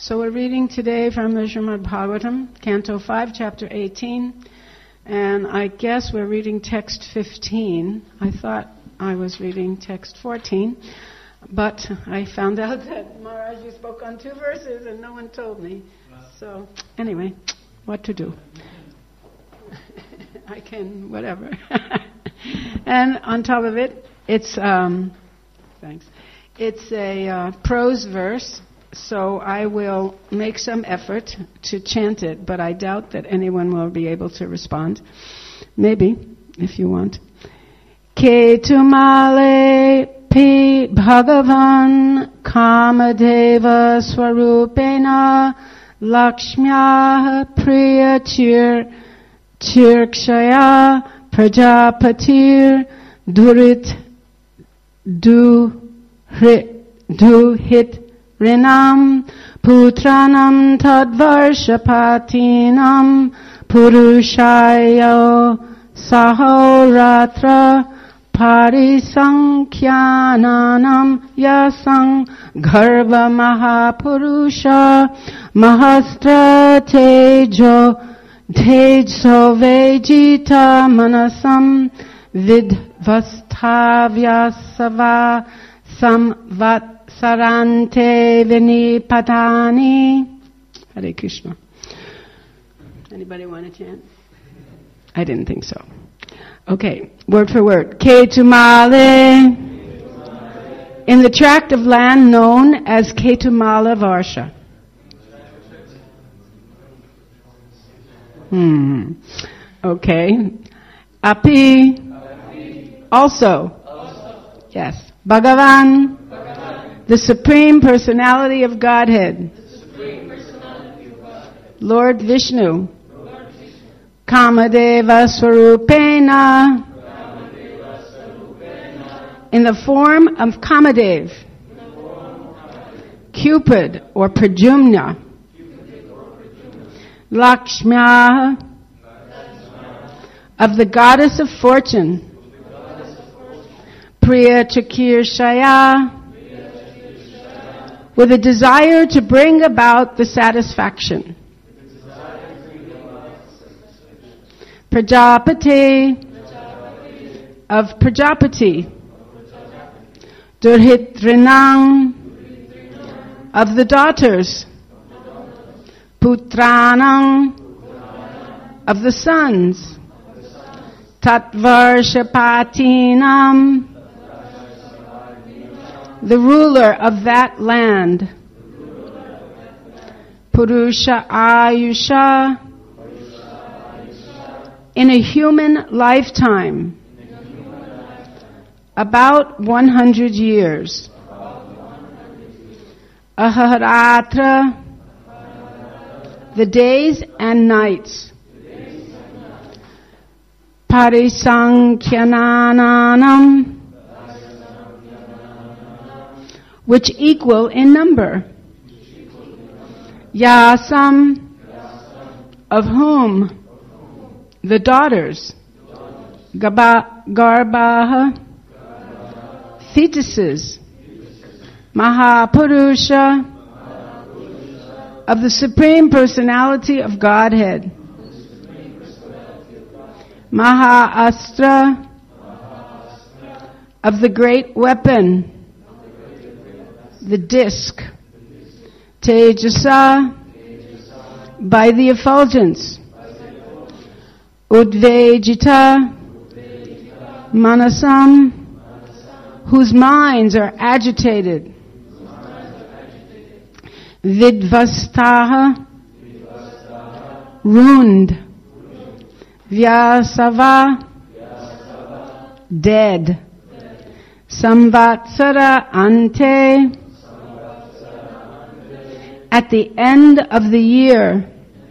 So we're reading today from the Srimad Bhagavatam, Canto 5, Chapter 18, and I guess we're reading text 15. I thought I was reading text 14, but I found out that Maharaj, you spoke on 2 verses and no one told me. So anyway, what to do? I can, whatever. And on top of it, it's thanks. It's a prose verse, so I will make some effort to chant it, but I doubt that anyone will be able to respond. Maybe, if you want. Ketumale pi bhagavan kamadeva swarupena lakshmya priya tirkshaya prajapatir duhit Rinam putranam tadvarshapatinam purushayo sahoratra parisankyananam yasang garbha mahapurusha mahastra tejo vejita manasam vidvastavyasava samvat Sarante Vinipatani. Hare Krishna. Anybody want to chant? I didn't think so. Okay, word for word. Ketumale. In the tract of land known as Ketumala Varsha. Okay. Api. Also. Yes. Bhagavan. The Supreme Personality of Godhead. Lord Vishnu. Kamadeva Swarupena. In the form of Kamadev. Cupid or Pradyumna. Lakshmya. Of the goddess of fortune. Priya Chakirshaya. With a desire to bring about the satisfaction. Prajapati. Of Prajapati. Durhitrinang. Of the daughters. Putranang. Of the sons. Tatvarshapatinam. The ruler of that land. Purusha Ayusha. In a human lifetime. About 100 years. Aharatra. The days and nights. Parisankyananam. Which equal in number. Yasam. Of whom? The daughters. Garbha. Fetuses. Mahapurusha. Of the Supreme Personality of Godhead. Mahaastra. Of the great weapon. The disc. Tejasa. By the effulgence. Udvejita. Manasam. Whose minds are agitated. Vidvastaha. Ruined. Vyasava. Dead. Samvatsara ante. At the end of the year.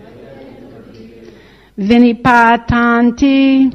Vinipatanti.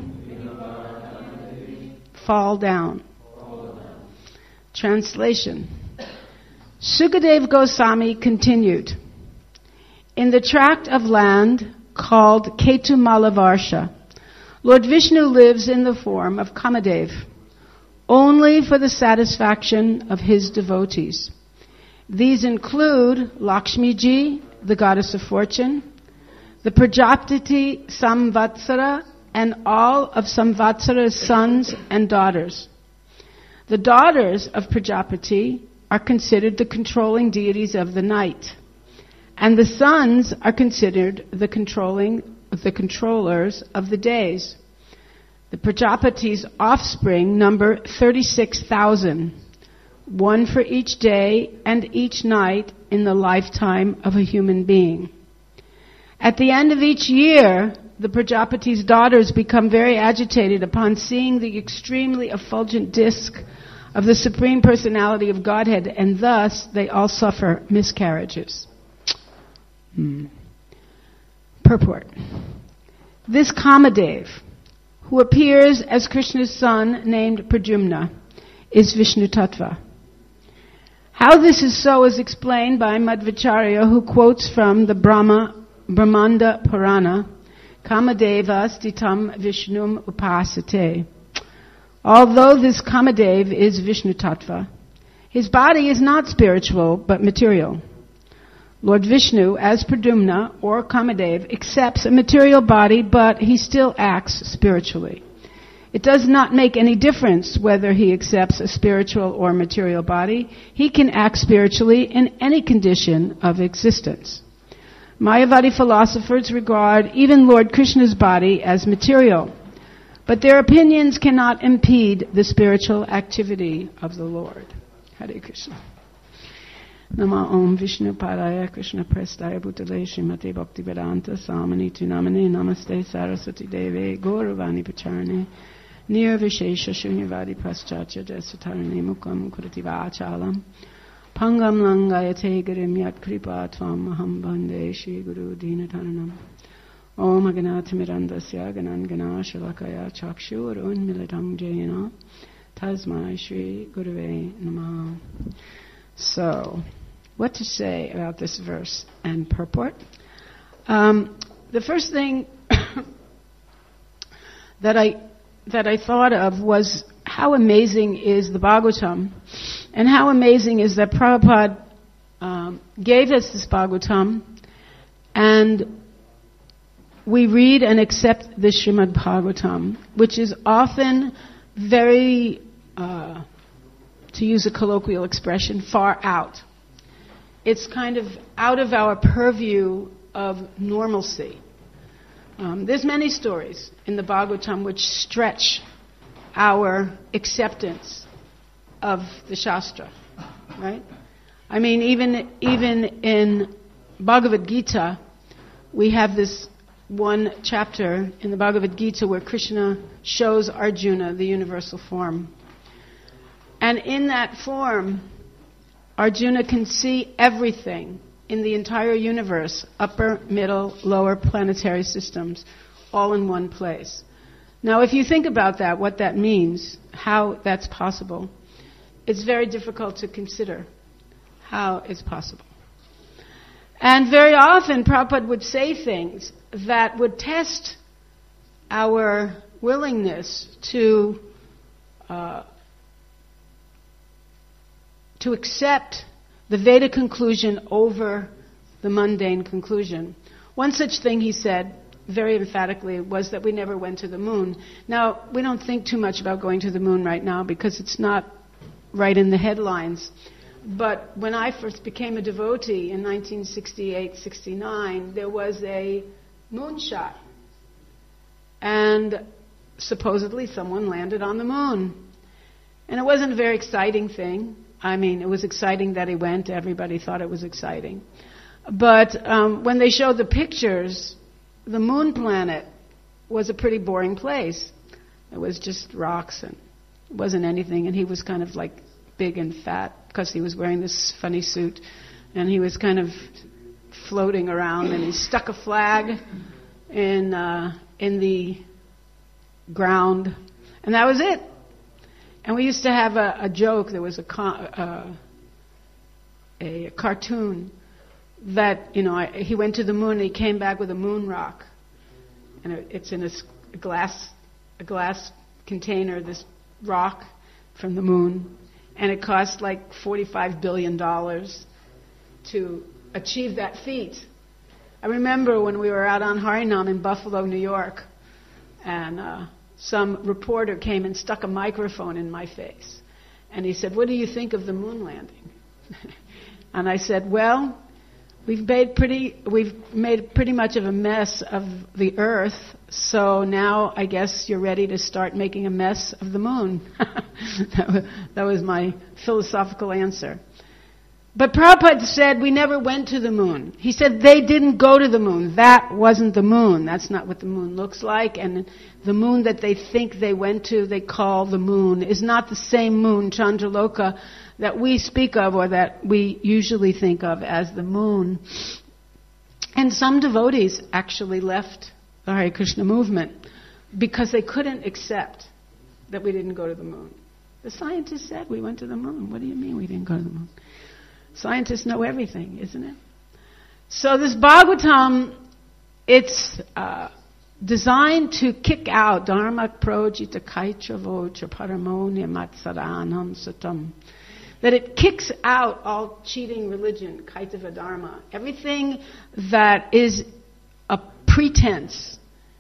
Fall down. Translation. Sukadeva Goswami continued. In the tract of land called Ketumala Varsha, Lord Vishnu lives in the form of Kamadev, only for the satisfaction of his devotees. These include Lakshmiji, the goddess of fortune, the Prajapati Samvatsara, and all of Samvatsara's sons and daughters. The daughters of Prajapati are considered the controlling deities of the night, and the sons are considered the controllers of the days. The Prajapati's offspring number 36,000, one for each day and each night in the lifetime of a human being. At the end of each year, the Prajapati's daughters become very agitated upon seeing the extremely effulgent disk of the Supreme Personality of Godhead, and thus they all suffer miscarriages. Purport. This Kamadev, who appears as Krishna's son named Pradyumna, is Vishnu Tattva. How this is so is explained by Madhvacharya, who quotes from the Brahmanda Purana, Kamadeva stitam Vishnum upasate. Although this Kamadev is Vishnu Tattva, his body is not spiritual but material. Lord Vishnu, as Pradyumna or Kamadev, accepts a material body, but he still acts spiritually. It does not make any difference whether he accepts a spiritual or material body. He can act spiritually in any condition of existence. Mayavadi philosophers regard even Lord Krishna's body as material, but their opinions cannot impede the spiritual activity of the Lord. Hare Krishna. Nama Om Vishnu Padaya Krishna Prestaya Bhutale Srimate Bhaktivedanta Samaniti Namane Namaste Saraswati Deve Gauravani Pacharane Nirvishesha Shunyavadi Paschatya Desatarane Mukam Kurati Vachalam Pangam Langayate Girim Yat Kripa Tvam Maham Bande Shri Guru Dinataranam Om Aganata Mirandasya Ganan Ganashalakaya Chakshur Unmilitam Jayana Tasmai Shri Guruve Namah. So, what to say about this verse and purport? The first thing that I thought of was how amazing is the Bhagavatam, and how amazing is that Prabhupada gave us this Bhagavatam, and we read and accept the Srimad Bhagavatam, which is often very, to use a colloquial expression, far out. It's kind of out of our purview of normalcy. There's many stories in the Bhagavatam which stretch our acceptance of the Shastra, right? I mean, even in Bhagavad Gita, we have this one chapter in the Bhagavad Gita where Krishna shows Arjuna the universal form. And in that form, Arjuna can see everything in the entire universe, upper, middle, lower planetary systems, all in one place. Now, if you think about that, what that means, how that's possible, it's very difficult to consider how it's possible. And very often, Prabhupada would say things that would test our willingness to accept the Veda conclusion over the mundane conclusion. One such thing he said, very emphatically, was that we never went to the moon. Now, we don't think too much about going to the moon right now because it's not right in the headlines. But when I first became a devotee in 1968-69, there was a moonshot. And supposedly someone landed on the moon. And it wasn't a very exciting thing. I mean, it was exciting that he went. Everybody thought it was exciting. But when they showed the pictures, the moon planet was a pretty boring place. It was just rocks and it wasn't anything. And he was kind of like big and fat because he was wearing this funny suit. And he was kind of floating around, and he stuck a flag in the ground. And that was it. And we used to have a joke. There was a cartoon that, he went to the moon and he came back with a moon rock. And it's in a glass container, this rock from the moon. And it cost like $45 billion. to achieve that feat. I remember when we were out on Harinam in Buffalo, New York, and some reporter came and stuck a microphone in my face. And he said, "What do you think of the moon landing?" And I said, "Well, we've made pretty much of a mess of the Earth, so now I guess you're ready to start making a mess of the moon." That was my philosophical answer. But Prabhupada said we never went to the moon. He said they didn't go to the moon. That wasn't the moon. That's not what the moon looks like. And the moon that they think they went to, they call the moon, is not the same moon, Chandraloka, that we speak of or that we usually think of as the moon. And some devotees actually left the Hare Krishna movement because they couldn't accept that we didn't go to the moon. The scientists said we went to the moon. What do you mean we didn't go to the moon? Scientists know everything, isn't it? So this Bhagavatam, it's designed to kick out dharma projita kaichavo chaparamoni matsaranam satam. That it kicks out all cheating religion, kaitava dharma. Everything that is a pretense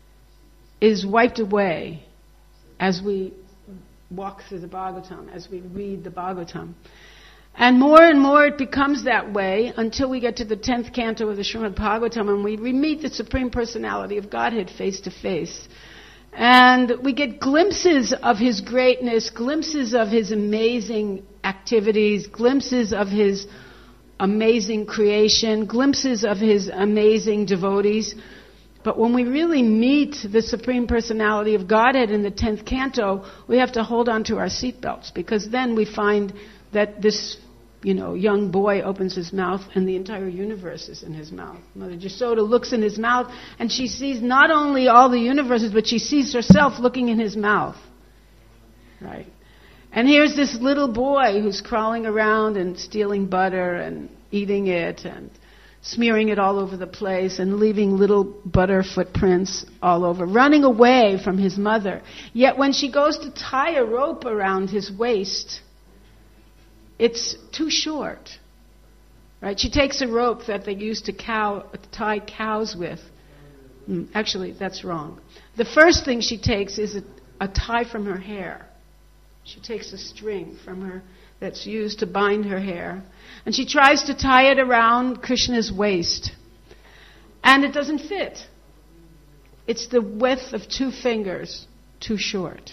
is wiped away as we walk through the Bhagavatam, as we read the Bhagavatam. And more it becomes that way until we get to the 10th canto of the Srimad Bhagavatam and we meet the Supreme Personality of Godhead face to face. And we get glimpses of His greatness, glimpses of His amazing activities, glimpses of His amazing creation, glimpses of His amazing devotees. But when we really meet the Supreme Personality of Godhead in the 10th canto, we have to hold on to our seatbelts because then we find that this young boy opens his mouth and the entire universe is in his mouth. Mother Jasoda looks in his mouth and she sees not only all the universes, but she sees herself looking in his mouth. Right? And here's this little boy who's crawling around and stealing butter and eating it and smearing it all over the place and leaving little butter footprints all over, running away from his mother. Yet when she goes to tie a rope around his waist, it's too short, right? She takes a rope that they used to tie cows with. Actually, that's wrong. The first thing she takes is a tie from her hair. She takes a string from her that's used to bind her hair, and she tries to tie it around Krishna's waist. And it doesn't fit. It's the width of 2 fingers, too short.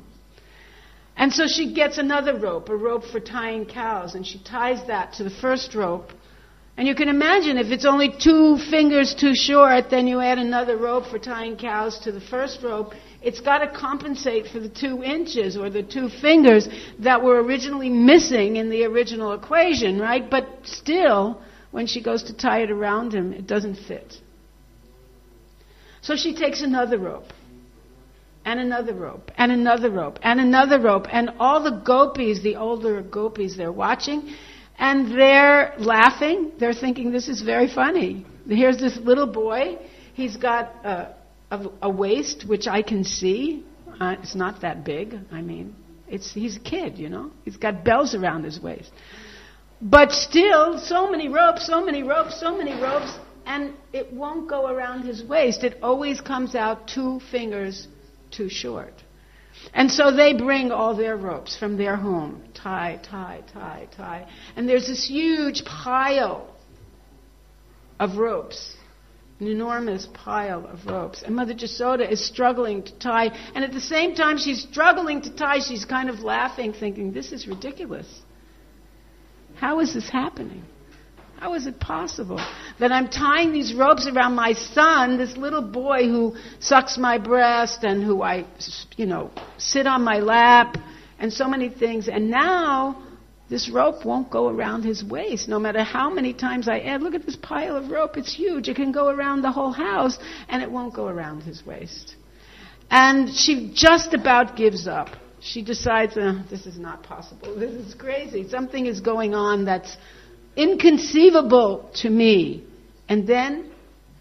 And so she gets another rope, a rope for tying cows, and she ties that to the first rope. And you can imagine if it's only 2 fingers too short, then you add another rope for tying cows to the first rope. It's got to compensate for the 2 inches or the 2 fingers that were originally missing in the original equation, right? But still, when she goes to tie it around him, it doesn't fit. So she takes another rope. And another rope, and another rope, and another rope. And all the gopis, the older gopis, they're watching, and they're laughing. They're thinking, this is very funny. Here's this little boy. He's got a waist, which I can see. It's not that big. I mean, he's a kid, He's got bells around his waist. But still, so many ropes, and it won't go around his waist. It always comes out 2 fingers too short. And so they bring all their ropes from their home. Tie. And there's this huge pile of ropes. An enormous pile of ropes. And Mother Jasoda is struggling to tie. And at the same time she's struggling to tie, she's kind of laughing, thinking, this is ridiculous. How is this happening? How is it possible that I'm tying these ropes around my son, this little boy who sucks my breast and who I, sit on my lap and so many things, and now this rope won't go around his waist no matter how many times I add. Look at this pile of rope. It's huge. It can go around the whole house and it won't go around his waist. And she just about gives up. She decides, this is not possible. This is crazy. Something is going on that's inconceivable to me. And then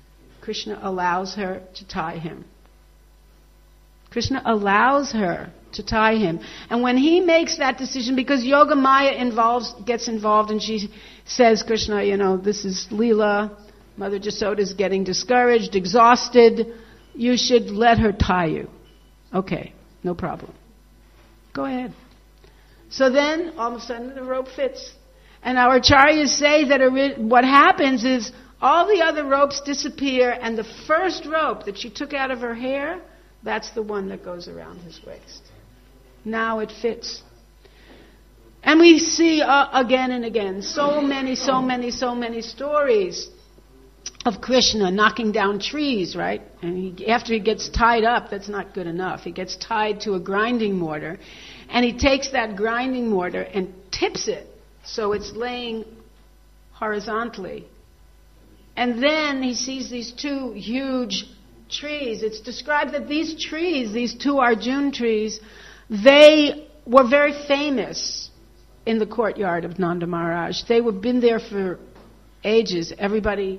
Krishna allows her to tie him. Krishna allows her to tie him. And when he makes that decision, because Yogamaya gets involved, and she says, Krishna, this is Leela. Mother Jasoda is getting discouraged, exhausted. You should let her tie you. Okay, no problem. Go ahead. So then, all of a sudden, the rope fits. And our acharyas say that what happens is all the other ropes disappear, and the first rope that she took out of her hair, that's the one that goes around his waist. Now it fits. And we see again and again so many stories of Krishna knocking down trees, right? And after he gets tied up, that's not good enough. He gets tied to a grinding mortar, and he takes that grinding mortar and tips it so it's laying horizontally. And then he sees these two huge trees. It's described that these trees, these two Arjun trees, they were very famous in the courtyard of Nanda Maharaj. They had been there for ages. Everybody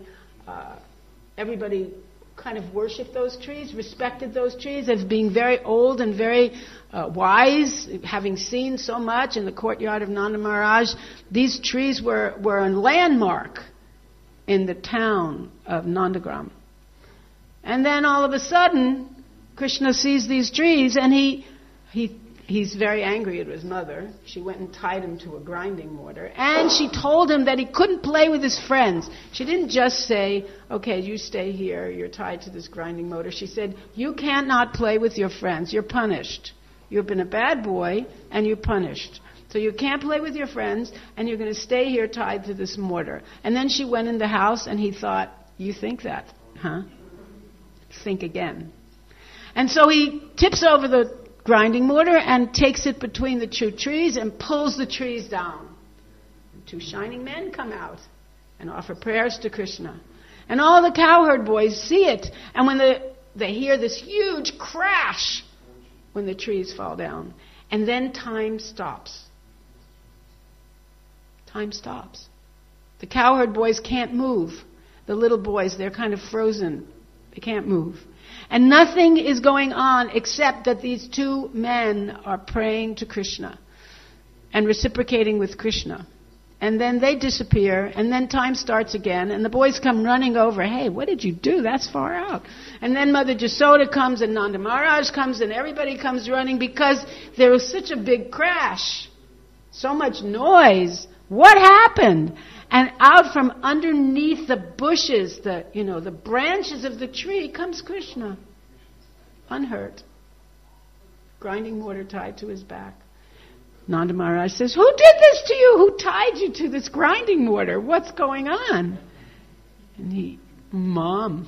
kind of worshipped those trees, respected those trees as being very old and very wise, having seen so much in the courtyard of Nanda Maharaj. These trees were a landmark in the town of Nandagram. And then all of a sudden, Krishna sees these trees, and he's very angry at his mother. She went and tied him to a grinding mortar. And she told him that he couldn't play with his friends. She didn't just say, okay, you stay here, you're tied to this grinding mortar. She said, you cannot play with your friends, you're punished. You've been a bad boy, and you're punished. So you can't play with your friends, and you're going to stay here tied to this mortar. And then she went in the house, and he thought, you think that, huh? Think again. And so he tips over the grinding mortar and takes it between the two trees and pulls the trees down. And two shining men come out and offer prayers to Krishna. And all the cowherd boys see it. And when they hear this huge crash when the trees fall down. And then time stops. Time stops. The cowherd boys can't move. The little boys, they're kind of frozen. They can't move. And nothing is going on except that these two men are praying to Krishna and reciprocating with Krishna. And then they disappear, and then time starts again, and the boys come running over. Hey, what did you do? That's far out. And then Mother Jasoda comes, and Nanda Maharaj comes, and everybody comes running because there was such a big crash. So much noise. What happened? And out from underneath the bushes, the branches of the tree, comes Krishna, unhurt, grinding mortar tied to his back. Nanda Maharaj says, who did this to you? Who tied you to this grinding mortar? What's going on? And Mom.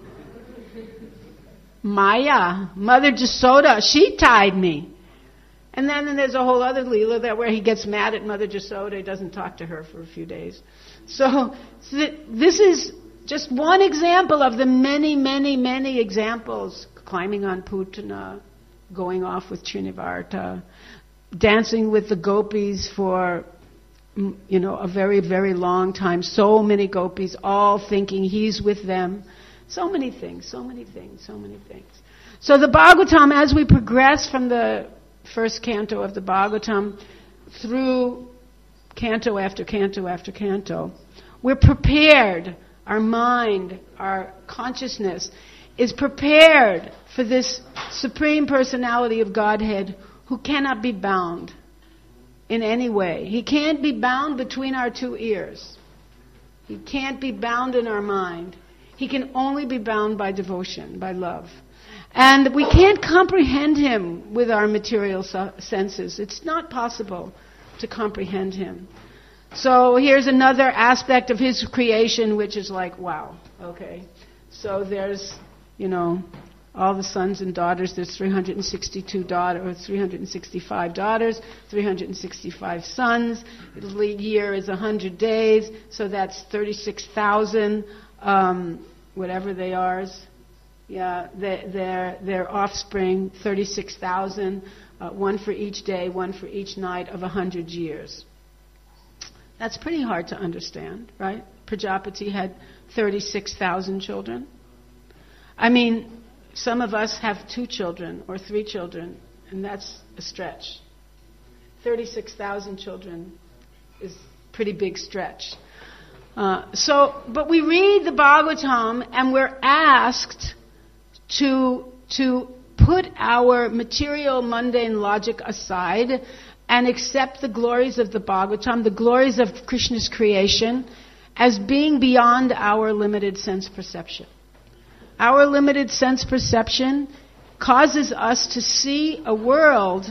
Maya, Mother Jasoda, she tied me. And then there's a whole other Leela where he gets mad at Mother Jasoda. He doesn't talk to her for a few days. So this is just one example of the many examples. Climbing on Putana, going off with Trinivarta, dancing with the gopis for, a very, very long time. So many gopis, all thinking he's with them. So many things. So the Bhagavatam, as we progress from the first canto of the Bhagavatam through canto after canto after canto, we're prepared, our mind, our consciousness is prepared for this Supreme Personality of Godhead who cannot be bound in any way. He can't be bound between our two ears. He can't be bound in our mind. He can only be bound by devotion, by love. And we can't comprehend him with our material senses. It's not possible to comprehend him. So here's another aspect of his creation which is like, wow, okay. So there's, all the sons and daughters. There's 362 daughters, or 365 daughters, 365 sons. The year is 100 days, so that's 36,000, whatever they are. Yeah, their offspring, 36,000, one for each day, one for each night of 100 years. That's pretty hard to understand, right? Prajapati had 36,000 children. I mean, some of us have 2 children or 3 children. and that's a stretch. 36,000 children is a pretty big stretch. But we read the Bhagavatam and we're asked to put our material, mundane logic aside and accept the glories of the Bhagavatam, the glories of Krishna's creation, as being beyond our limited sense perception. Our limited sense perception causes us to see a world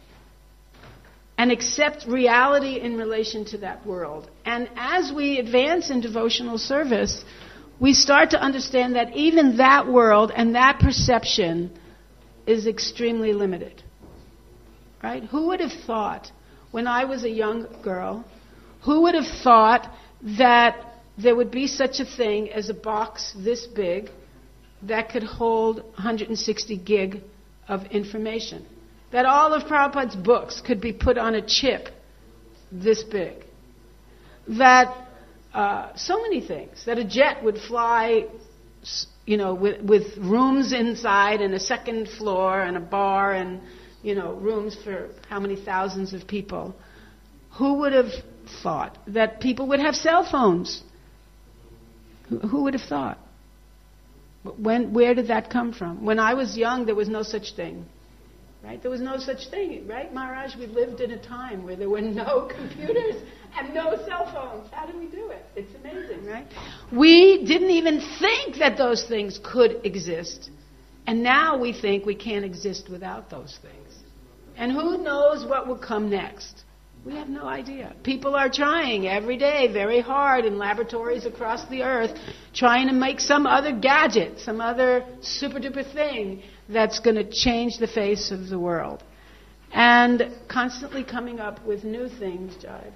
and accept reality in relation to that world. And as we advance in devotional service, we start to understand that even that world and that perception is extremely limited. Right? Who would have thought, when I was a young girl, who would have thought that there would be such a thing as a box this big that could hold 160 gig of information? That all of Prabhupada's books could be put on a chip this big. That so many things. That a jet would fly, with rooms inside and a second floor and a bar and, rooms for how many thousands of people. Who would have thought that people would have cell phones? Who would have thought? Where did that come from? When I was young, there was no such thing. Right? There was no such thing, right, Maharaj? We lived in a time where there were no computers and no cell phones. How did we do it? It's amazing, right? We didn't even think that those things could exist. And now we think we can't exist without those things. And who knows what will come next? We have no idea. People are trying every day very hard in laboratories across the earth, trying to make some other gadget, some other super-duper thing that's going to change the face of the world. And constantly coming up with new things,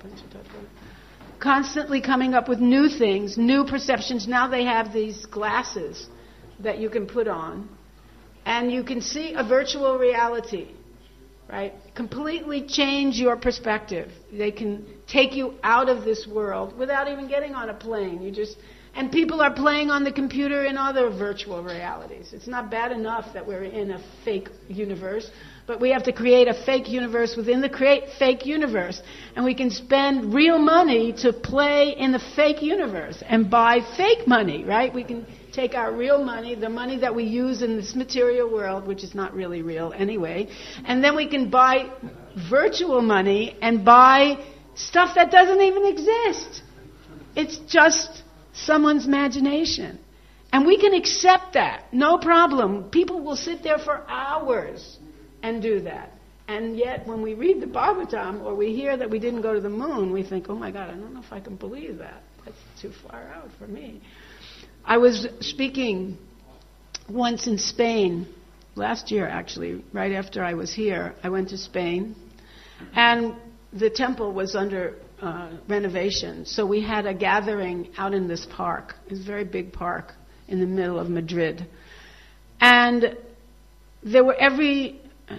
constantly coming up with new things, new perceptions. Now they have these glasses that you can put on, and you can see a virtual reality. Right? Completely change your perspective. They can take you out of this world without even getting on a plane. And people are playing on the computer in other virtual realities. It's not bad enough that we're in a fake universe, but we have to create a fake universe within the fake universe. And we can spend real money to play in the fake universe and buy fake money, right? We can take our real money, the money that we use in this material world, which is not really real anyway, and then we can buy virtual money and buy stuff that doesn't even exist. It's just someone's imagination. And we can accept that, no problem. People will sit there for hours and do that. And yet when we read the Bhagavatam or we hear that we didn't go to the moon, we think, oh my God, I don't know if I can believe that. That's too far out for me. I was speaking once in Spain, last year actually, right after I was here. I went to Spain, and the temple was under renovation, so we had a gathering out in this park. It's a very big park in the middle of Madrid. And there were every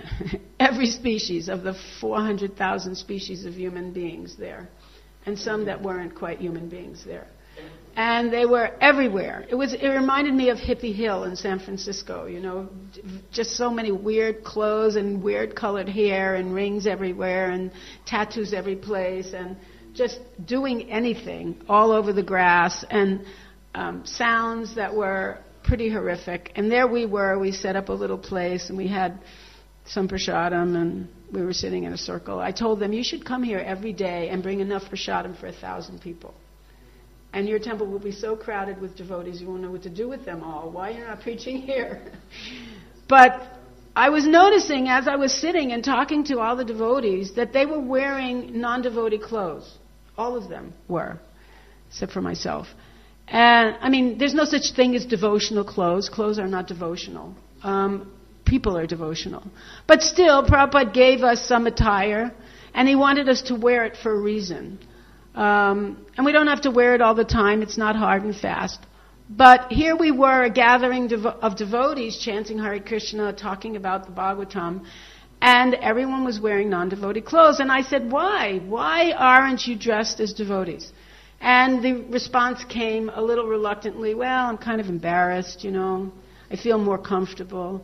species of the 400,000 species of human beings there, and some that weren't quite human beings there. And they were everywhere. It reminded me of Hippie Hill in San Francisco, just so many weird clothes and weird colored hair and rings everywhere and tattoos every place and just doing anything all over the grass and sounds that were pretty horrific. And there we were. We set up a little place and we had some prasadam and we were sitting in a circle. I told them, you should come here every day and bring enough prasadam for 1,000 people. And your temple will be so crowded with devotees, you won't know what to do with them all. Why you're not preaching here? But I was noticing as I was sitting and talking to all the devotees that they were wearing non-devotee clothes. All of them were, except for myself. And, there's no such thing as devotional clothes. Clothes are not devotional. People are devotional. But still, Prabhupada gave us some attire, and he wanted us to wear it for a reason. And we don't have to wear it all the time. It's not hard and fast. But here we were, a gathering of devotees chanting Hare Krishna, talking about the Bhagavatam, and everyone was wearing non-devotee clothes. And I said, why? Why aren't you dressed as devotees? And the response came a little reluctantly, well, I'm kind of embarrassed, I feel more comfortable.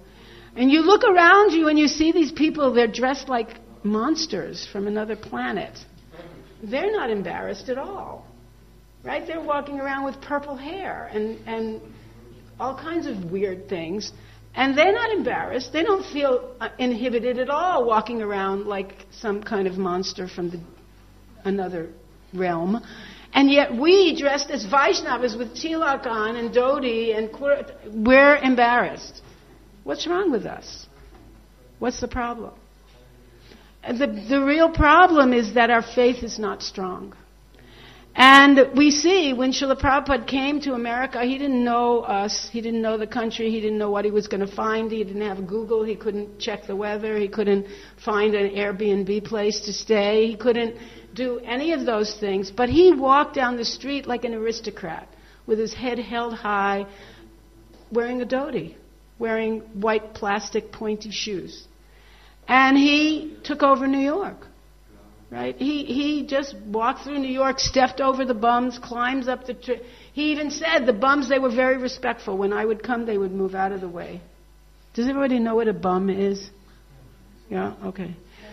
And you look around you and you see these people, they're dressed like monsters from another planet. They're not embarrassed at all. Right? They're walking around with purple hair and all kinds of weird things. And they're not embarrassed. They don't feel inhibited at all walking around like some kind of monster from another realm. And yet we, dressed as Vaishnavas with tilak on and dhoti, and we're embarrassed. What's wrong with us? What's the problem? The real problem is that our faith is not strong. And we see when Srila Prabhupada came to America, he didn't know us, he didn't know the country, he didn't know what he was going to find, he didn't have Google, he couldn't check the weather, he couldn't find an Airbnb place to stay, he couldn't do any of those things. But he walked down the street like an aristocrat, with his head held high, wearing a dhoti, wearing white plastic pointy shoes. And he took over New York. Right? He just walked through New York, stepped over the bums, climbs up the tree. He even said the bums, they were very respectful. When I would come, they would move out of the way. Does everybody know what a bum is? Yeah? Okay.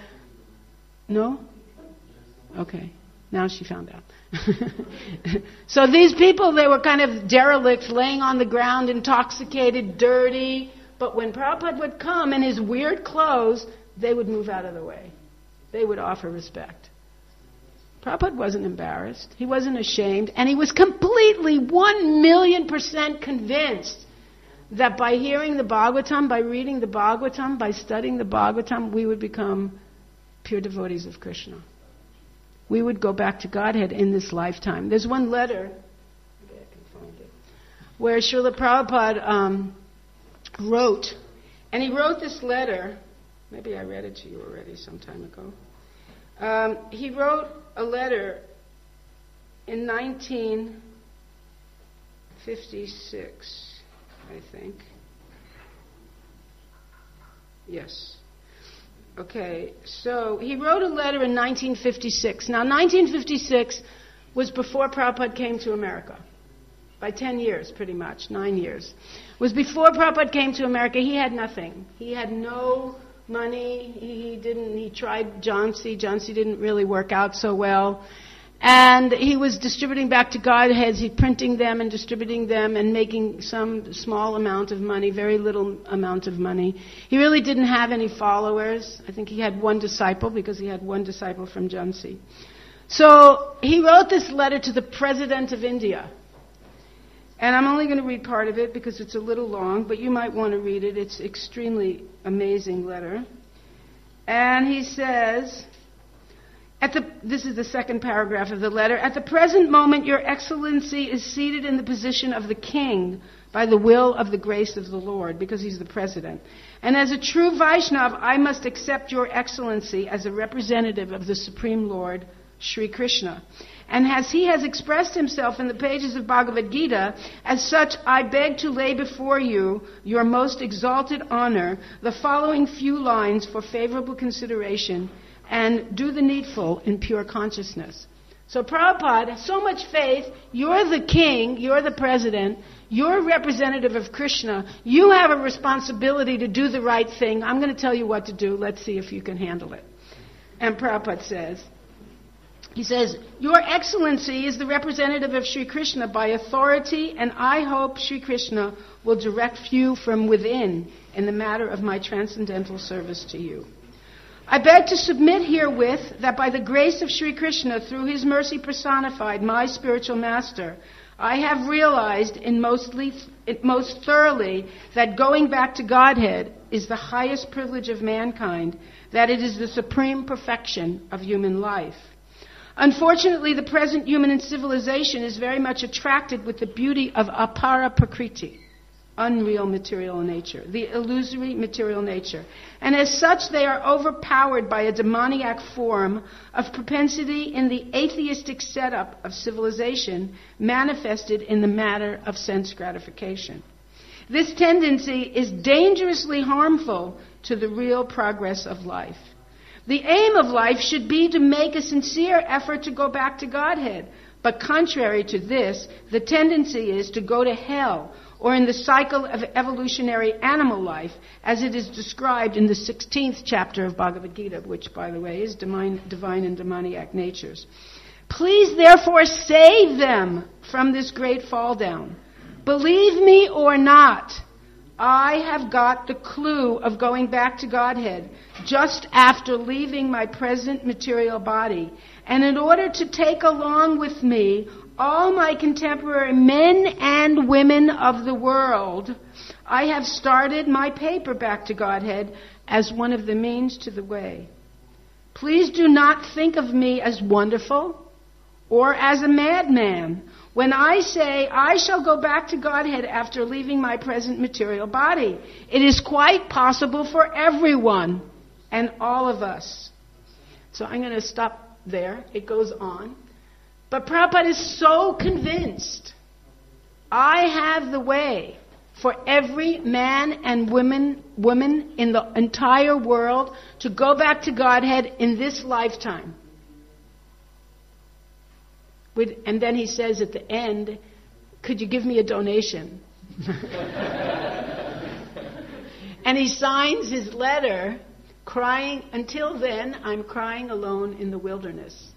No? Okay. Now she found out. So these people, they were kind of derelicts, laying on the ground, intoxicated, dirty. But when Prabhupada would come in his weird clothes, they would move out of the way. They would offer respect. Prabhupada wasn't embarrassed. He wasn't ashamed. And he was completely 1,000,000% convinced that by hearing the Bhagavatam, by reading the Bhagavatam, by studying the Bhagavatam, we would become pure devotees of Krishna. We would go back to Godhead in this lifetime. There's one letter, maybe I can find it, where Srila Prabhupada wrote, and he wrote this letter. Maybe I read it to you already some time ago. He wrote a letter in 1956, I think. Yes. Okay, so he wrote a letter in 1956. Now, 1956 was before Prabhupada came to America. By 10 years, pretty much, 9 years. It was before Prabhupada came to America. He had nothing. He had no money. He tried Jhansi. Jhansi didn't really work out so well. And he was distributing back to Godheads. He printing them and distributing them and making some small amount of money, very little amount of money. He really didn't have any followers. I think he had one disciple because he had one disciple from Jhansi. So he wrote this letter to the President of India. And I'm only going to read part of it because it's a little long, but you might want to read it. It's an extremely amazing letter. And he says, this is the second paragraph of the letter, "At the present moment, Your Excellency is seated in the position of the king by the will of the grace of the Lord," because he's the president. "And as a true Vaishnava, I must accept Your Excellency as a representative of the Supreme Lord, Sri Krishna. And as he has expressed himself in the pages of Bhagavad Gita, as such, I beg to lay before you, Your most exalted honor, the following few lines for favorable consideration, and do the needful in pure consciousness." So Prabhupada, so much faith, you're the king, you're the president, you're a representative of Krishna, you have a responsibility to do the right thing. I'm going to tell you what to do. Let's see if you can handle it. And Prabhupada says, he says, "Your Excellency is the representative of Sri Krishna by authority, and I hope Sri Krishna will direct you from within in the matter of my transcendental service to you. I beg to submit herewith that by the grace of Sri Krishna, through his mercy personified, my spiritual master, I have realized most thoroughly that going back to Godhead is the highest privilege of mankind, that it is the supreme perfection of human life. Unfortunately, the present human civilization is very much attracted with the beauty of apara prakriti, unreal material nature, the illusory material nature. And as such, they are overpowered by a demoniac form of propensity in the atheistic setup of civilization manifested in the matter of sense gratification. This tendency is dangerously harmful to the real progress of life. The aim of life should be to make a sincere effort to go back to Godhead, But contrary to this, the tendency is to go to hell, or in the cycle of evolutionary animal life, as it is described in the 16th chapter of Bhagavad Gita, which, by the way, is divine and demoniac natures. Please, therefore, save them from this great fall down. Believe me or not, I have got the clue of going back to Godhead just after leaving my present material body. And in order to take along with me all my contemporary men and women of the world, I have started my paper back to Godhead as one of the means to the way. Please do not think of me as wonderful or as a madman when I say I shall go back to Godhead after leaving my present material body. It is quite possible for everyone and all of us. So I'm going to stop there. It goes on. But Prabhupada is so convinced, I have the way for every man and woman in the entire world to go back to Godhead in this lifetime. And then he says at the end, could you give me a donation? And he signs his letter crying, until then, I'm crying alone in the wilderness.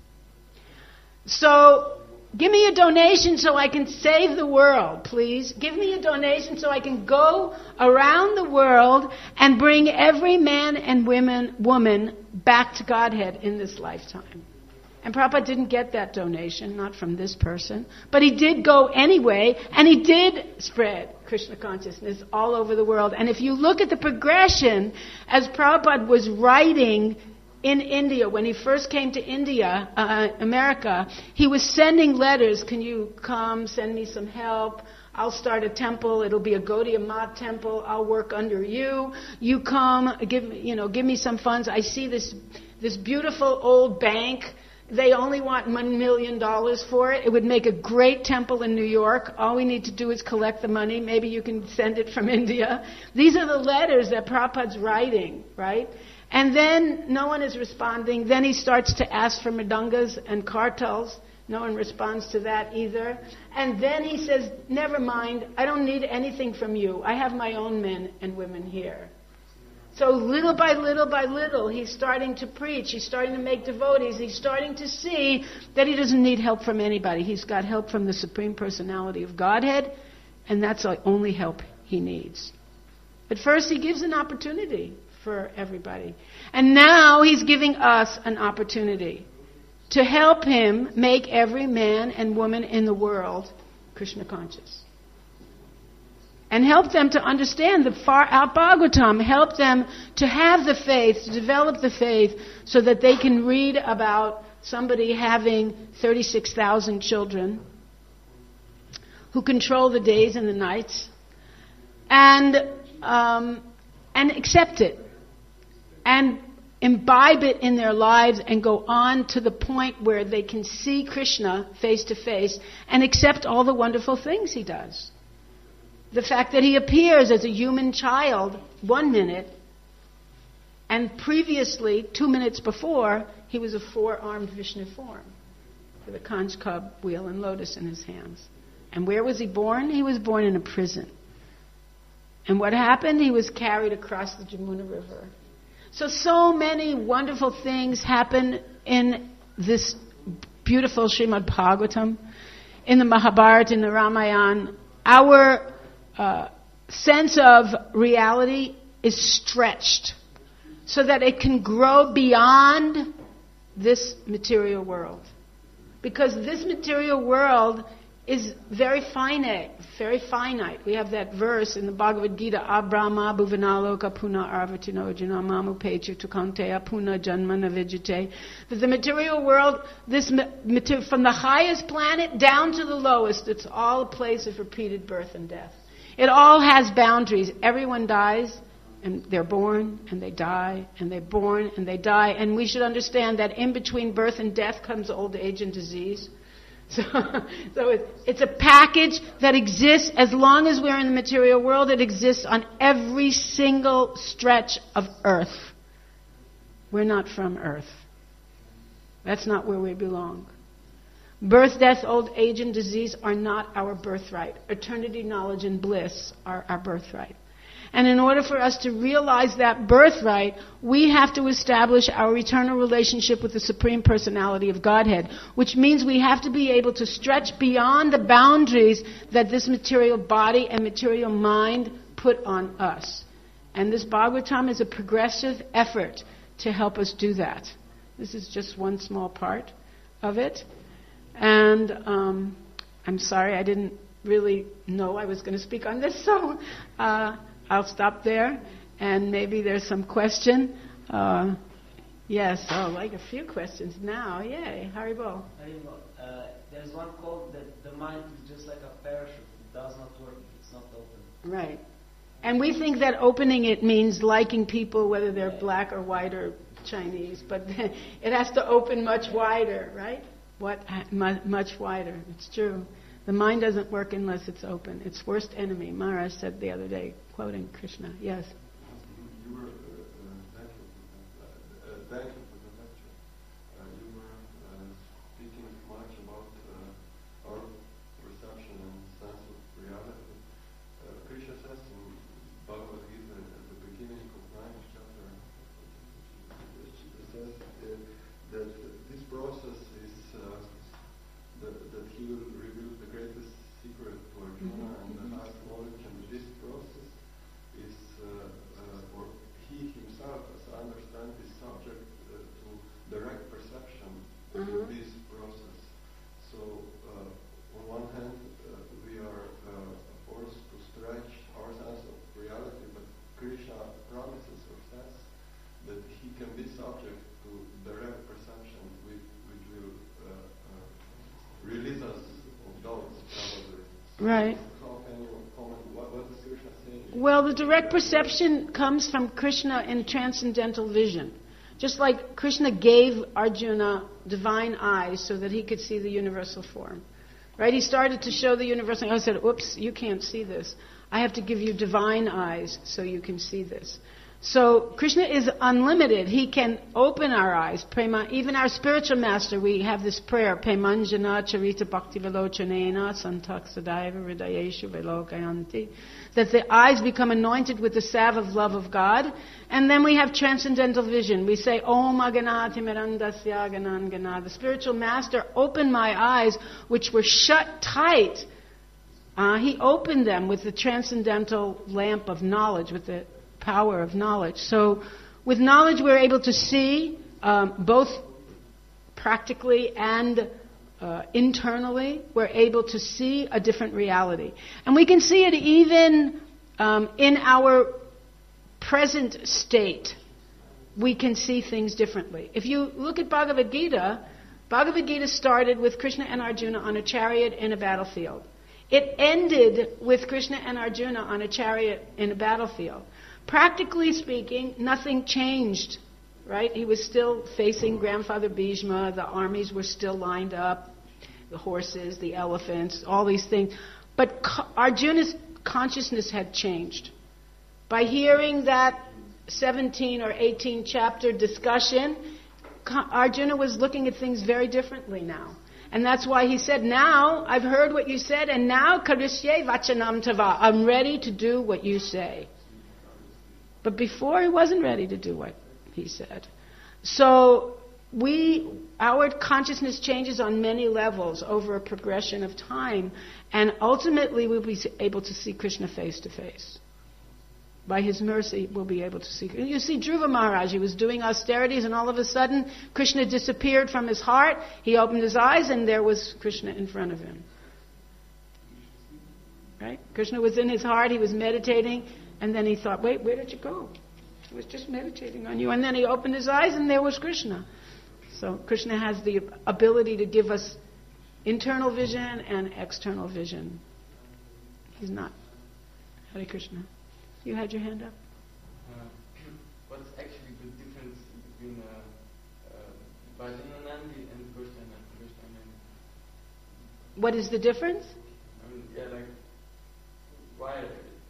So, give me a donation so I can save the world, please. Give me a donation so I can go around the world and bring every man and woman back to Godhead in this lifetime. And Prabhupada didn't get that donation, not from this person, but he did go anyway, and he did spread Krishna consciousness all over the world. And if you look at the progression, as Prabhupada was writing in India, when he first came to India, America, he was sending letters, can you come, send me some help, I'll start a temple, it'll be a Gaudiya Math temple, I'll work under you, you come, give me some funds, I see this beautiful old bank, they only want $1 million for it. It would make a great temple in New York. All we need to do is collect the money. Maybe you can send it from India. These are the letters that Prabhupada's writing, right? And then no one is responding. Then he starts to ask for mridungas and kartals. No one responds to that either. And then he says, never mind, I don't need anything from you. I have my own men and women here. So little by little, he's starting to preach. He's starting to make devotees. He's starting to see that he doesn't need help from anybody. He's got help from the Supreme Personality of Godhead, and that's the only help he needs. But first, he gives an opportunity for everybody. And now he's giving us an opportunity to help him make every man and woman in the world Krishna conscious. And help them to understand the far out Bhagavatam, help them to have the faith, to develop the faith, so that they can read about somebody having 36,000 children who control the days and the nights, and accept it, and imbibe it in their lives, and go on to the point where they can see Krishna face to face and accept all the wonderful things he does. The fact that he appears as a human child 1 minute, and previously, 2 minutes before, he was a 4-armed Vishnu form with a conch cub wheel and lotus in his hands. And where was he born? He was born in a prison. And what happened? He was carried across the Jamuna River. So many wonderful things happen in this beautiful Srimad Bhagavatam, in the Mahabharata, in the Ramayana. Our sense of reality is stretched so that it can grow beyond this material world. Because this material world is very finite. We have that verse in the Bhagavad Gita, Abrahma bhuvanaloka puna arvatino janamamu pecha tukanteya puna janmana vijite. That the material world, from the highest planet down to the lowest, it's all a place of repeated birth and death. It all has boundaries. Everyone dies, and they're born, and they die, and they're born, and they die. And we should understand that in between birth and death comes old age and disease. So it's a package that exists as long as we're in the material world. It exists on every single stretch of earth. We're not from earth. That's not where we belong. Birth, death, old age, and disease are not our birthright. Eternity, knowledge, and bliss are our birthright. And in order for us to realize that birthright, we have to establish our eternal relationship with the Supreme Personality of Godhead, which means we have to be able to stretch beyond the boundaries that this material body and material mind put on us. And this Bhagavatam is a progressive effort to help us do that. This is just one small part of it. And I'm sorry, I didn't really know I was going to speak on this, so I'll stop there, and maybe there's some question. Yes, like a few questions now. Yay, Haribol. There's one quote that the mind is just like a parachute. It does not work if it's not open. Right. And we think that opening it means liking people, whether they're black or white or Chinese, but it has to open much wider, right? Much wider. It's true. The mind doesn't work unless it's open. Its worst enemy, Maharaj said the other day, quoting Krishna. Yes? You were, thank you for the lecture. You were speaking much about our perception and sense of reality. Krishna says in Bhagavad Gita at the beginning of 9th chapter, it says that this process is that he will reveal the greatest secret to Arjuna and the highest knowledge, and this process is, or he himself, as I understand, is subject to direct perception in this process. So, on one hand, we are forced to stretch our sense of reality, but Krishna promises or says that he can be subject to direct perception, which will release us of doubts, probably. Right. How can you comment? What is Krishna saying? Well, the direct perception comes from Krishna in transcendental vision. Just like Krishna gave Arjuna divine eyes so that he could see the universal form. Right? He started to show the universal. I said, oops, you can't see this. I have to give you divine eyes so you can see this. So Krishna is unlimited. He can open our eyes. Prema, even our spiritual master, we have this prayer, Premanjana Charita Bhakti Velochanena Santak Sadaiva Hridayeshu Velokayanti, that the eyes become anointed with the salve of love of God. And then we have transcendental vision. We say, Om Aganati Mirandasya Ganan Gana. The spiritual master opened my eyes, which were shut tight. He opened them with the transcendental lamp of knowledge, with the power of knowledge. So with knowledge we're able to see both practically and internally. We're able to see a different reality. And we can see it even in our present state. We can see things differently. If you look at Bhagavad Gita, Bhagavad Gita started with Krishna and Arjuna on a chariot in a battlefield. It ended with Krishna and Arjuna on a chariot in a battlefield. Practically speaking, nothing changed, right? He was still facing Grandfather Bhishma. The armies were still lined up, the horses, the elephants, all these things. But Arjuna's consciousness had changed. By hearing that 17 or 18 chapter discussion, Arjuna was looking at things very differently now. And that's why he said, now I've heard what you said, and now Karishye Vachanam Tava. I'm ready to do what you say. But before, he wasn't ready to do what he said. So our consciousness changes on many levels over a progression of time, and ultimately we'll be able to see Krishna face to face. By his mercy, we'll be able to see. You see Dhruva Maharaj, he was doing austerities, and all of a sudden, Krishna disappeared from his heart. He opened his eyes, and there was Krishna in front of him. Right? Krishna was in his heart, he was meditating, and then he thought, wait, where did you go? I was just meditating on you. And then he opened his eyes, and there was Krishna. So Krishna has the ability to give us internal vision and external vision. He's not. Hare Krishna. You had your hand up? What's actually the difference between Bhajananandi and Krishnanandi? What is the difference? Why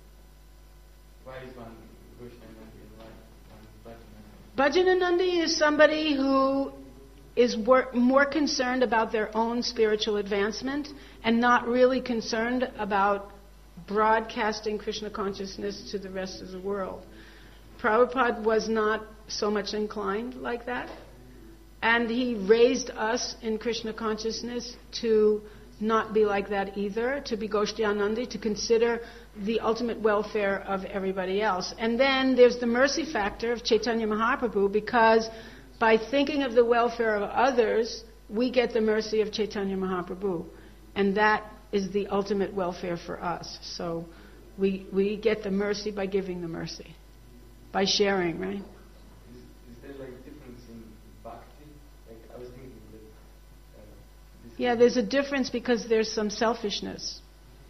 is one Krishnanandi and why one Bhajananandi? Bhajananandi is somebody who is more concerned about their own spiritual advancement and not really concerned about broadcasting Krishna consciousness to the rest of the world. Prabhupada was not so much inclined like that. And he raised us in Krishna consciousness to not be like that either, to be Goshtianandi, to consider the ultimate welfare of everybody else. And then there's the mercy factor of Chaitanya Mahaprabhu, because by thinking of the welfare of others, we get the mercy of Chaitanya Mahaprabhu. And that is the ultimate welfare for us. So we get the mercy by giving the mercy, by sharing, right? Is there like a difference in bhakti? Like I was thinking that. Yeah, there's a difference because there's some selfishness.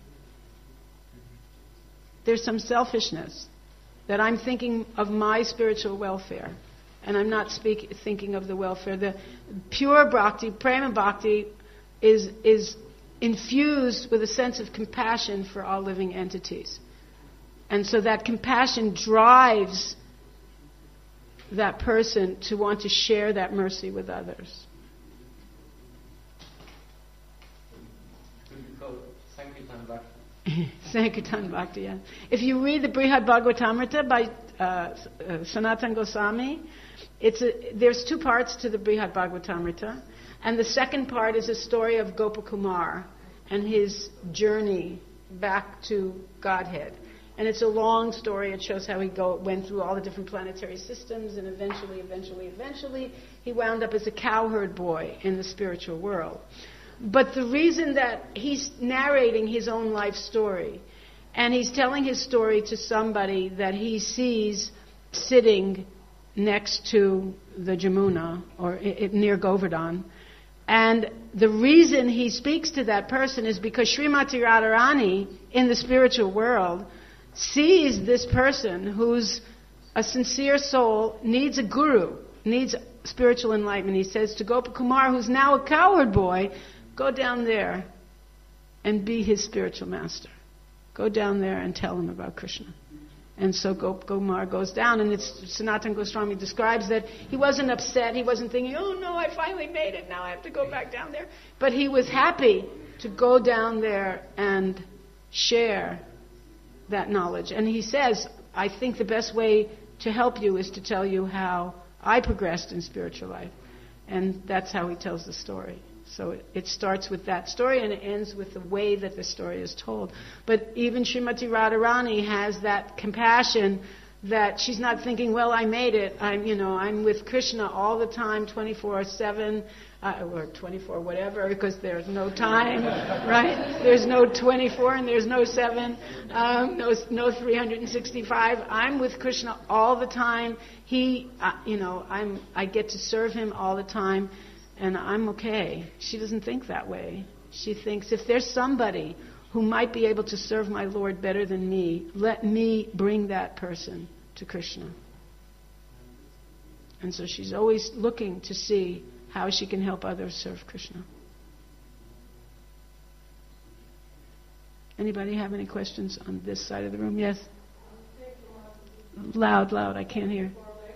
There's some selfishness that I'm thinking of my spiritual welfare, and I'm not thinking of the welfare. The pure bhakti, prema bhakti, is infused with a sense of compassion for all living entities. And so that compassion drives that person to want to share that mercy with others. Could be called Sankirtan Bhakti. Sankirtan Bhakti, yeah. If you read the Brihad Bhagavatamrita by Sanatana Goswami, there's two parts to the Brihad Bhagavatamrita. And the second part is a story of Gopakumar and his journey back to Godhead. And it's a long story. It shows how he went through all the different planetary systems, and eventually, he wound up as a cowherd boy in the spiritual world. But the reason that he's narrating his own life story, and he's telling his story to somebody that he sees sitting next to the Jamuna, or near Govardhan, and the reason he speaks to that person is because Srimati Radharani, in the spiritual world, sees this person who's a sincere soul, needs a guru, needs spiritual enlightenment. He says to Gopakumar, who's now a cowherd boy, go down there and be his spiritual master. Go down there and tell him about Krishna. And so Gopakumar goes down, and Sanatana Goswami describes that he wasn't upset. He wasn't thinking, oh no, I finally made it, now I have to go back down there. But he was happy to go down there and share that knowledge. And he says, I think the best way to help you is to tell you how I progressed in spiritual life. And that's how he tells the story. So it starts with that story and it ends with the way that the story is told. But even Srimati Radharani has that compassion that she's not thinking, well, I made it. I'm with Krishna all the time, 24/7, or 24 whatever, because there's no time, right? There's no 24 and there's no 7, no 365. I'm with Krishna all the time. I get to serve him all the time, and I'm okay. She doesn't think that way. She thinks, if there's somebody who might be able to serve my Lord better than me, let me bring that person to Krishna. And so she's always looking to see how she can help others serve Krishna. Anybody have any questions on this side of the room? Yes? Loud, I can't hear.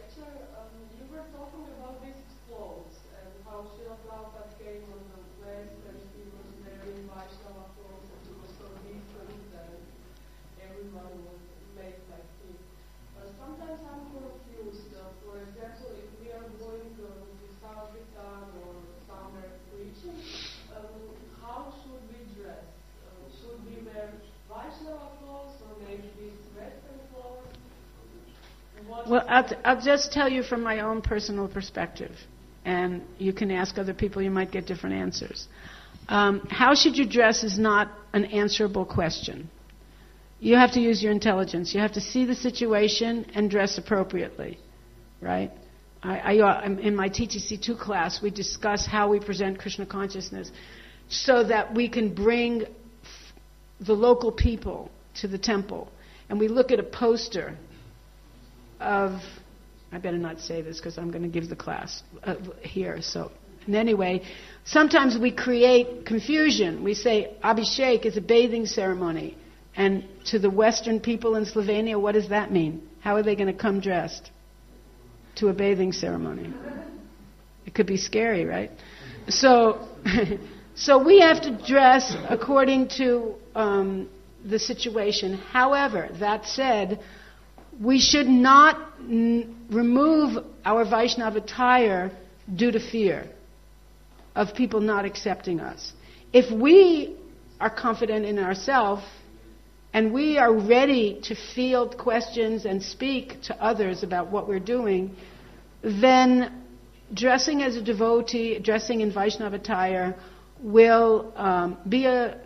Well, I'll just tell you from my own personal perspective, and you can ask other people, you might get different answers. How should you dress is not an answerable question. You have to use your intelligence. You have to see the situation and dress appropriately, right? In my TTC2 class, we discuss how we present Krishna consciousness so that we can bring the local people to the temple. And we look at a poster of, I better not say this because I'm going to give the class here. So, and anyway, sometimes we create confusion. We say Abhishek is a bathing ceremony. And to the Western people in Slovenia, what does that mean? How are they going to come dressed to a bathing ceremony? It could be scary, right? So, so we have to dress according to the situation. However, that said, we should not remove our Vaishnava attire due to fear of people not accepting us. If we are confident in ourselves and we are ready to field questions and speak to others about what we're doing, then dressing as a devotee, dressing in Vaishnava attire, will be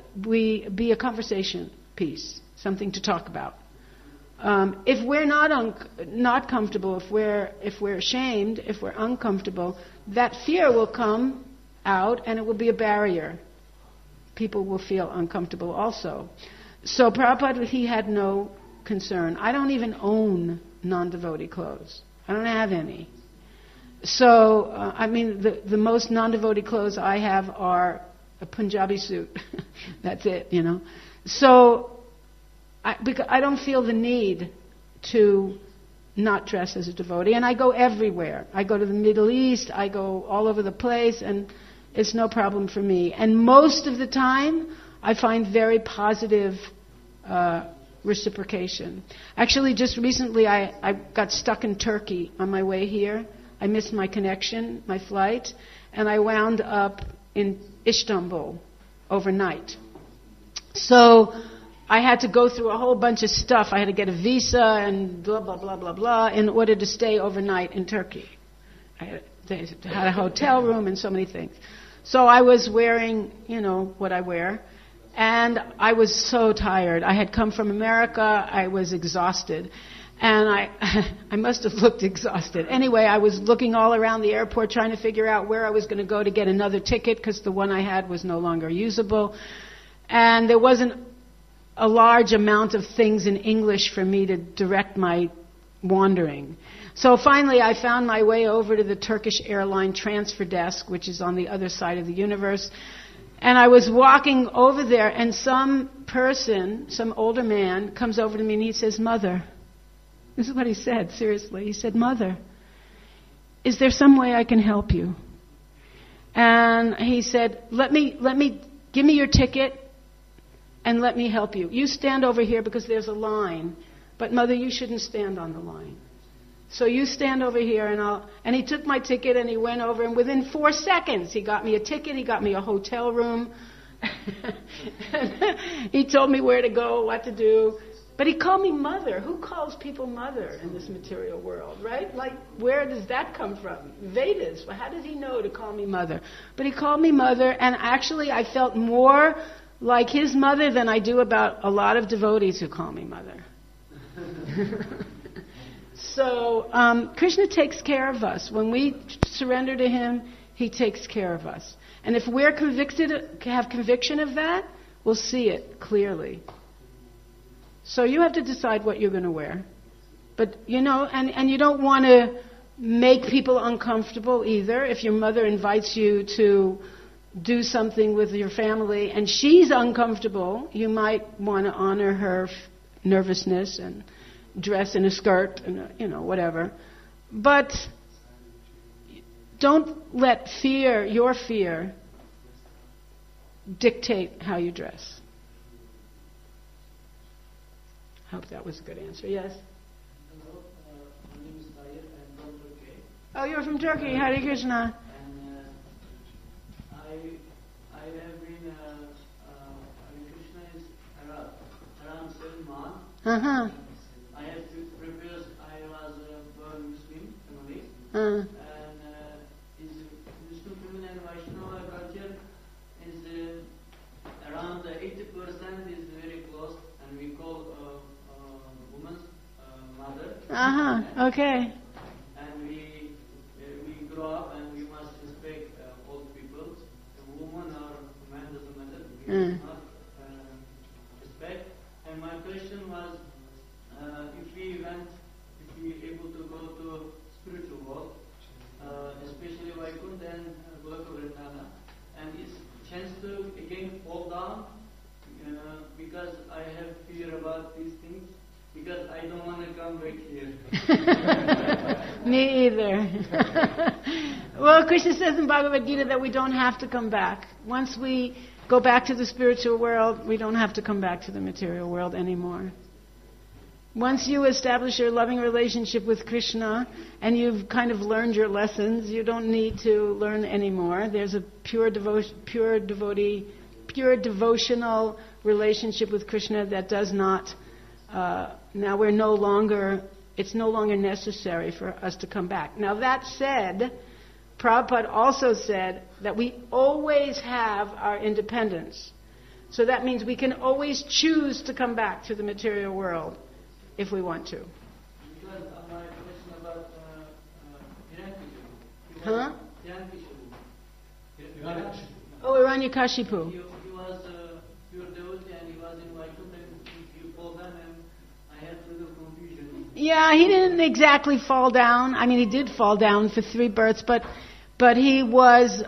a conversation piece, something to talk about. If we're not comfortable, if we're ashamed, if we're uncomfortable, that fear will come out and it will be a barrier. People will feel uncomfortable also. So Prabhupada, he had no concern. I don't even own non-devotee clothes. I don't have any. So, the most non-devotee clothes I have are a Punjabi suit. That's it, So, because I don't feel the need to not dress as a devotee. And I go everywhere. I go to the Middle East, I go all over the place, and it's no problem for me. And most of the time, I find very positive reciprocation. Actually, just recently, I got stuck in Turkey on my way here. I missed my connection, my flight, and I wound up in Istanbul overnight. So I had to go through a whole bunch of stuff. I had to get a visa and blah, blah, blah, blah, blah, in order to stay overnight in Turkey. They had a hotel room and so many things. So I was wearing, what I wear. And I was so tired. I had come from America. I was exhausted. And I must have looked exhausted. Anyway, I was looking all around the airport trying to figure out where I was going to go to get another ticket because the one I had was no longer usable. And there wasn't a large amount of things in English for me to direct my wandering. So finally I found my way over to the Turkish airline transfer desk, which is on the other side of the universe. And I was walking over there and some person, some older man, comes over to me and he says, "Mother." This is what he said, seriously. He said, "Mother, is there some way I can help you?" And he said, give me your ticket and let me help you. You stand over here because there's a line. But Mother, you shouldn't stand on the line. So you stand over here and he took my ticket and he went over and within 4 seconds he got me a ticket, he got me a hotel room. He told me where to go, what to do. But he called me Mother. Who calls people Mother in this material world, right? Like, where does that come from? Vedas. Well, how did he know to call me Mother? But he called me Mother, and actually I felt more like his mother than I do about a lot of devotees who call me Mother. So, Krishna takes care of us. When we surrender to him, he takes care of us. And if we're have conviction of that, we'll see it clearly. So you have to decide what you're going to wear. But, and you don't want to make people uncomfortable either. If your mother invites you to do something with your family and she's uncomfortable, you might want to honor her nervousness and dress in a skirt and, whatever. But don't let your fear, dictate how you dress. I hope that was a good answer. Yes? Hello, my name is Tahir. I'm from Turkey. Oh, you're from Turkey. Hare Krishna. And I have been, Hare Krishna is around 7 months. Uh-huh. I have to prepare, I was born Muslim family. Uh-huh. And is Muslim family and Vaishnava culture is around 80% is very close, and we call woman's mother. Uh-huh. Okay. And we grow up and we must respect old people. A woman or a man doesn't matter. We must not respect. And my question was, if we able to go to spiritual world, especially Vaikuntha and Goloka Vrindana, and it's chance to again fall down, because I have fear about these things, because I don't want to come back here. Me either. Well, Krishna says in Bhagavad Gita that we don't have to come back. Once we go back to the spiritual world, we don't have to come back to the material world anymore. Once you establish your loving relationship with Krishna and you've kind of learned your lessons, you don't need to learn anymore. There's a pure devotional relationship with Krishna that does not. Now it's no longer necessary for us to come back. Now that said, Prabhupada also said that we always have our independence. So that means we can always choose to come back to the material world if we want to. Because my question about Hiranyakashipu. Huh? Hiranyakashipu. Oh, Hiranyakashipu. He was a pure devotee and he was in Vaikuntha and he fell down and I had a little confusion. Yeah, he didn't exactly fall down. I mean, he did fall down for 3 births, but he was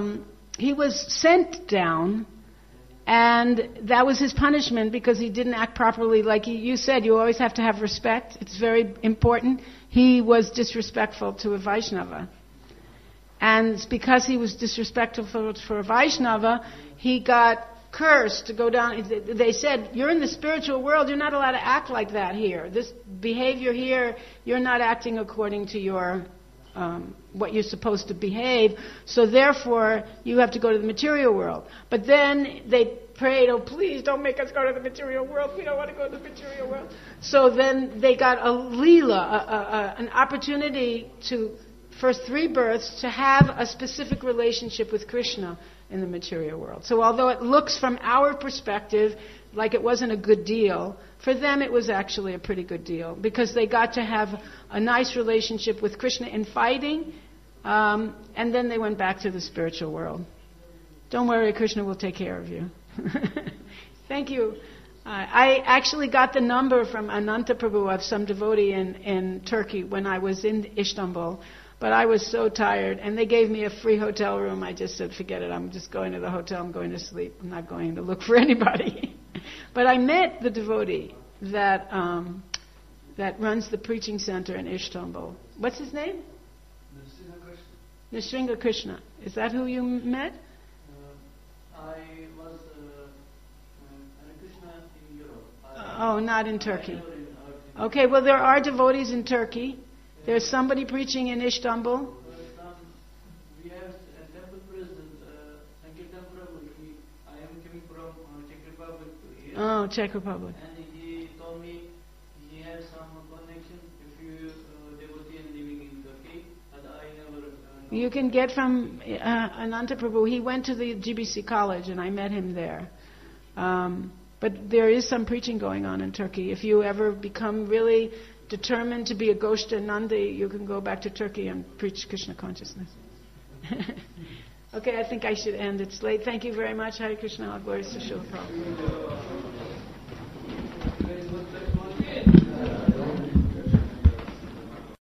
sent down. And that was his punishment because he didn't act properly. Like you said, you always have to have respect. It's very important. He was disrespectful to a Vaishnava. And because he was disrespectful for a Vaishnava, he got cursed to go down. They said, you're in the spiritual world, you're not allowed to act like that here. This behavior here, you're not acting according to your what you're supposed to behave, so therefore you have to go to the material world. But then they prayed, oh please don't make us go to the material world, we don't want to go to the material world. So then they got a leela, an opportunity to, for 3 births, to have a specific relationship with Krishna in the material world. So although it looks from our perspective like it wasn't a good deal, for them it was actually a pretty good deal because they got to have a nice relationship with Krishna in fighting, and then they went back to the spiritual world. Don't worry, Krishna will take care of you. Thank you. I actually got the number from Ananta Prabhu of some devotee in Turkey when I was in Istanbul, but I was so tired, and they gave me a free hotel room. I just said, forget it, I'm just going to the hotel, I'm going to sleep, I'm not going to look for anybody. But I met the devotee that runs the preaching center in Istanbul. What's his name? Nrsimha Krishna. Is that who you met? I was Krishna in Europe. Oh, not in Turkey. Okay, well there are devotees in Turkey. There's somebody preaching in Istanbul. We have a temple president, Sankirtan Prabhu. I am coming from Czech Republic here. Oh, Czech Republic. And he told me he has some connection if you devotee and living in Turkey, but I never know. You can get from Ananta Prabhu. He went to the GBC college and I met him there. But there is some preaching going on in Turkey. If you ever become really determined to be a Goshta Nandi, you can go back to Turkey and preach Krishna consciousness. Okay, I think I should end. It's late. Thank you very much. Hare Krishna. All glories to Srila Prabhupada.